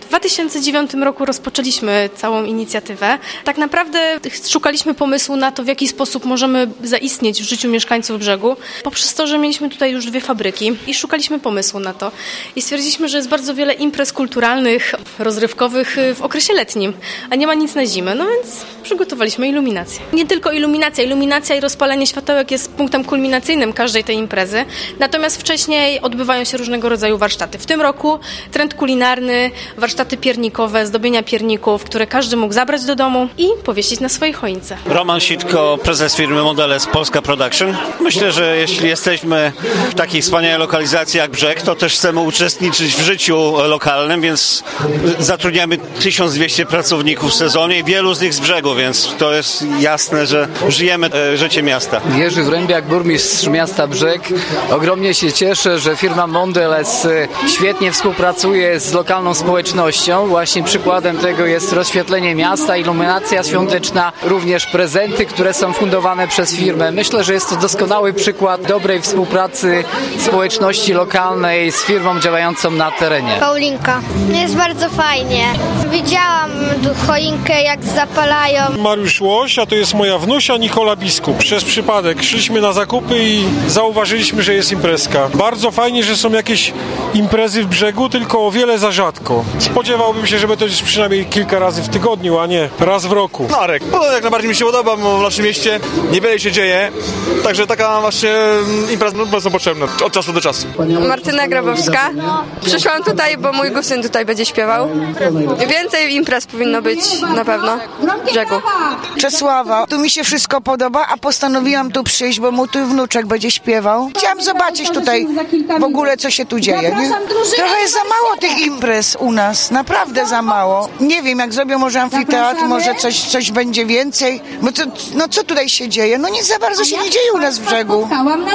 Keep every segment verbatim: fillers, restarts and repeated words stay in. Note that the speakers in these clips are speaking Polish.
W dwa tysiące dziewiątym roku rozpoczęliśmy całą inicjatywę. Tak naprawdę szukaliśmy pomysłu na to, w jaki sposób możemy zaistnieć w życiu mieszkańców Brzegu, poprzez to, że mieliśmy tutaj już dwie fabryki i szukaliśmy pomysłu na to. I stwierdziliśmy, że jest bardzo wiele imprez kulturalnych, rozrywkowych w okresie letnim, a nie ma nic na zimę, no więc przygotowaliśmy iluminację. Nie tylko iluminacja, iluminacja i rozpalenie światełek jest punktem kulminacyjnym każdej tej imprezy, natomiast wcześniej odbywają się różnego rodzaju warsztaty. W tym roku trend kulinarny, warsztaty piernikowe, zdobienia pierników, które każdy mógł zabrać do domu i powiesić na swojej choince. Roman Sitko, prezes firmy Modeles Polska Production. Myślę, że jeśli jesteśmy w takiej wspaniałej lokalizacji jak Brzeg, to też chcemy uczestniczyć w życiu lokalnym, więc zatrudniamy tysiąc dwieście pracowników w sezonie i wielu z nich z Brzegu, więc to jest jasne, że żyjemy e, życie miasta. Jerzy Wrębiak, burmistrz miasta Brzeg. Ogromnie się cieszę, że firma Modeles świetnie współpracuje z lokalną społecznością. Właśnie przykładem tego jest rozświetlenie miasta, iluminacja świąteczna, również prezenty, które są fundowane przez firmę. Myślę, że jest to doskonały przykład dobrej współpracy społeczności lokalnej z firmą działającą na terenie. Paulinka. Jest bardzo fajnie. Widziałam choinkę, jak zapalają. Mariusz Łoś, a to jest moja wnusia Nikola Biskup. Przez przypadek szliśmy na zakupy i zauważyliśmy, że jest imprezka. Bardzo fajnie, że są jakieś imprezy w Brzegu, tylko o wiele za rzadko. Spodziewałbym się, żeby to jest przynajmniej kilka razy w tygodniu, a nie raz w roku. Marek, no, jak najbardziej mi się podoba, bo w naszym mieście niewiele się dzieje, także taka właśnie impreza no, są potrzebna od czasu do czasu. Martyna Grabowska. Przyszłam tutaj, bo mój kuzyn tutaj będzie śpiewał. Więcej imprez powinno być na pewno w Brzegu. Czesława. Tu mi się wszystko podoba, a postanowiłam tu przyjść, bo mój tu wnuczek będzie śpiewał. Chciałam zobaczyć tutaj w ogóle, co się tu dzieje. Nie? Trochę jest za mało tych imprez u nas, naprawdę za mało. Nie wiem, jak zrobią może amfiteatr, może coś, coś będzie więcej. Bo to, no co tutaj się dzieje? No nic za bardzo się nie dzieje u nas w Brzegu.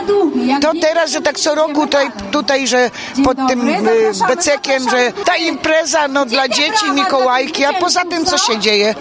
To teraz, że tak co roku tutaj, tutaj że pod tym y, becekiem, że ta impreza no dla dzieci, Mikołajki, a poza tym co się dzieje?